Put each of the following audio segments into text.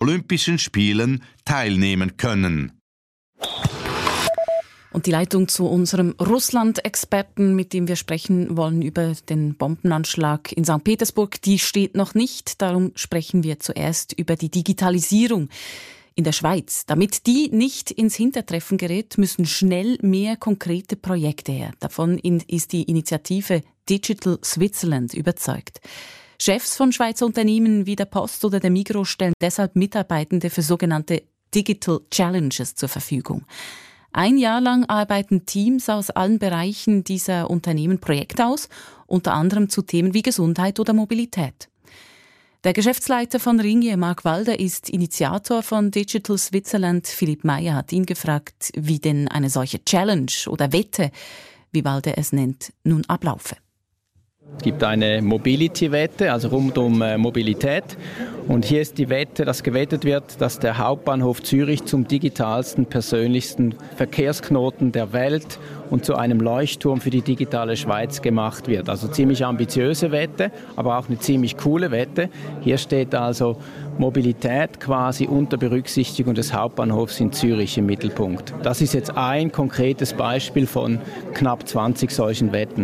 Olympischen Spielen teilnehmen können. Und die Leitung zu unserem Russland-Experten, mit dem wir sprechen wollen über den Bombenanschlag in St. Petersburg, die steht noch nicht. Darum sprechen wir zuerst über die Digitalisierung in der Schweiz. Damit die nicht ins Hintertreffen gerät, müssen schnell mehr konkrete Projekte her. Davon ist die Initiative Digital Switzerland überzeugt. Chefs von Schweizer Unternehmen wie der Post oder der Migros stellen deshalb Mitarbeitende für sogenannte Digital Challenges zur Verfügung. Ein Jahr lang arbeiten Teams aus allen Bereichen dieser Unternehmen Projekte aus, unter anderem zu Themen wie Gesundheit oder Mobilität. Der Geschäftsleiter von Ringier, Marc Walder, ist Initiator von Digital Switzerland. Philipp Meyer hat ihn gefragt, wie denn eine solche Challenge oder Wette, wie Walder es nennt, nun ablaufe. Es gibt eine Mobility-Wette, also rund um Mobilität. Und hier ist die Wette, dass gewettet wird, dass der Hauptbahnhof Zürich zum digitalsten, persönlichsten Verkehrsknoten der Welt und zu einem Leuchtturm für die digitale Schweiz gemacht wird. Also ziemlich ambitiöse Wette, aber auch eine ziemlich coole Wette. Hier steht also Mobilität quasi unter Berücksichtigung des Hauptbahnhofs in Zürich im Mittelpunkt. Das ist jetzt ein konkretes Beispiel von knapp 20 solchen Wetten.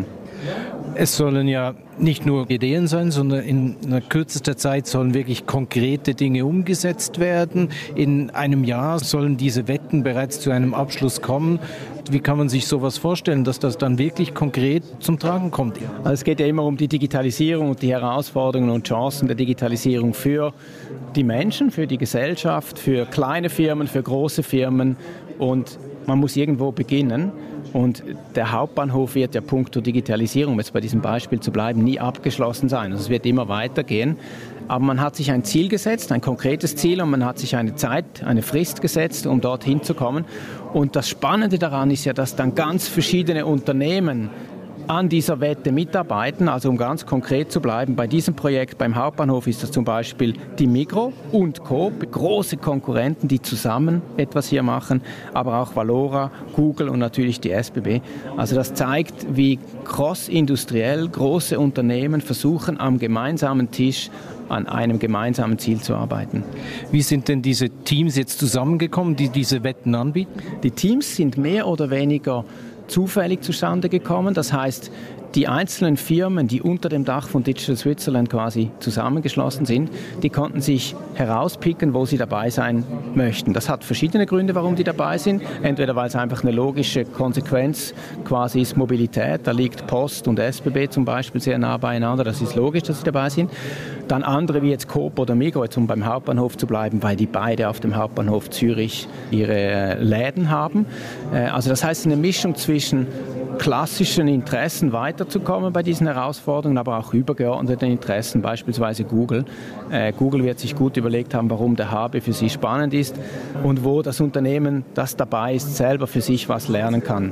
Es sollen ja nicht nur Ideen sein, sondern in kürzester Zeit sollen wirklich konkrete Dinge umgesetzt werden. In einem Jahr sollen diese Wetten bereits zu einem Abschluss kommen. Wie kann man sich sowas vorstellen, dass das dann wirklich konkret zum Tragen kommt? Also es geht ja immer um die Digitalisierung und die Herausforderungen und Chancen der Digitalisierung für die Menschen, für die Gesellschaft, für kleine Firmen, für große Firmen. Und man muss irgendwo beginnen. Und der Hauptbahnhof wird ja punkto Digitalisierung, um jetzt bei diesem Beispiel zu bleiben, nie abgeschlossen sein. Also es wird immer weitergehen. Aber man hat sich ein Ziel gesetzt, ein konkretes Ziel, und man hat sich eine Zeit, eine Frist gesetzt, um dorthin zu kommen. Und das Spannende daran ist ja, dass dann ganz verschiedene Unternehmen an dieser Wette mitarbeiten. Also um ganz konkret zu bleiben, bei diesem Projekt beim Hauptbahnhof ist das zum Beispiel die Migros und Coop, große Konkurrenten, die zusammen etwas hier machen, aber auch Valora, Google und natürlich die SBB. Also das zeigt, wie crossindustriell große Unternehmen versuchen, am gemeinsamen Tisch an einem gemeinsamen Ziel zu arbeiten. Wie sind denn diese Teams jetzt zusammengekommen, die diese Wetten anbieten? Die Teams sind mehr oder weniger zufällig zustande gekommen. Das heißt, die einzelnen Firmen, die unter dem Dach von Digital Switzerland quasi zusammengeschlossen sind, die konnten sich herauspicken, wo sie dabei sein möchten. Das hat verschiedene Gründe, warum die dabei sind. Entweder weil es einfach eine logische Konsequenz quasi ist, Mobilität. Da liegt Post und SBB zum Beispiel sehr nah beieinander. Das ist logisch, dass sie dabei sind. Dann andere wie jetzt Coop oder Migros, um beim Hauptbahnhof zu bleiben, weil die beide auf dem Hauptbahnhof Zürich ihre Läden haben. Also das heißt eine Mischung zwischen klassischen Interessen weiterzukommen bei diesen Herausforderungen, aber auch übergeordneten Interessen, beispielsweise Google. Google wird sich gut überlegt haben, warum der HB für sie spannend ist und wo das Unternehmen, das dabei ist, selber für sich was lernen kann.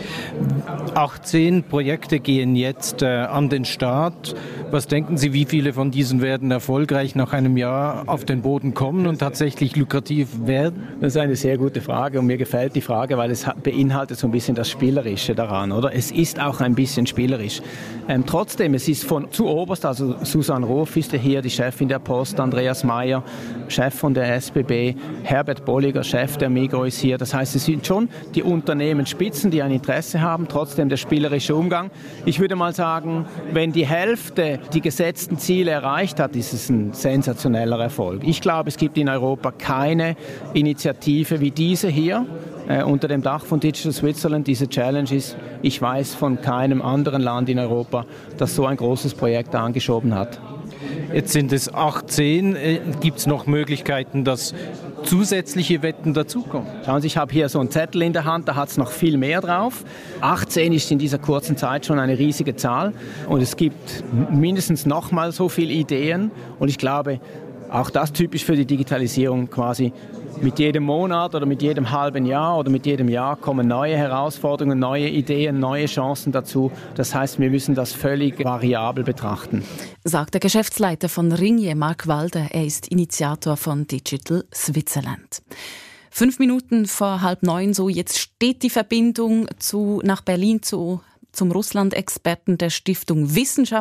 18 Projekte gehen jetzt an den Start. Was denken Sie, wie viele von diesen werden erfolgreich nach einem Jahr auf den Boden kommen und tatsächlich lukrativ werden? Das ist eine sehr gute Frage und mir gefällt die Frage, weil es beinhaltet so ein bisschen das Spielerische daran, oder? Es ist auch ein bisschen spielerisch. Trotzdem, es ist von zu oberst, also Susanne Roth ist ja hier, die Chefin der Post, Andreas Meyer, Chef von der SBB, Herbert Bolliger, Chef der Migros ist hier. Das heißt, es sind schon die Unternehmensspitzen, die ein Interesse haben, trotzdem der spielerische Umgang. Ich würde mal sagen, wenn die Hälfte die gesetzten Ziele erreicht hat, ist es ein sensationeller Erfolg. Ich glaube, es gibt in Europa keine Initiative wie diese hier unter dem Dach von Digital Switzerland. Diese Challenge ist, ich weiß von keinem anderen Land in Europa, das so ein großes Projekt angeschoben hat. Jetzt sind es 18. Gibt es noch Möglichkeiten, dass zusätzliche Wetten dazukommen? Schauen Sie, ich habe hier so einen Zettel in der Hand, da hat es noch viel mehr drauf. 18 ist in dieser kurzen Zeit schon eine riesige Zahl und es gibt mindestens noch mal so viele Ideen und ich glaube, auch das typisch für die Digitalisierung quasi. Mit jedem Monat oder mit jedem halben Jahr oder mit jedem Jahr kommen neue Herausforderungen, neue Ideen, neue Chancen dazu. Das heißt, wir müssen das völlig variabel betrachten. Sagt der Geschäftsleiter von Ringier, Marc Walder. Er ist Initiator von Digital Switzerland. 5 Minuten vor 8:30, so jetzt steht die Verbindung nach Berlin zum Russland-Experten der Stiftung Wissenschaft.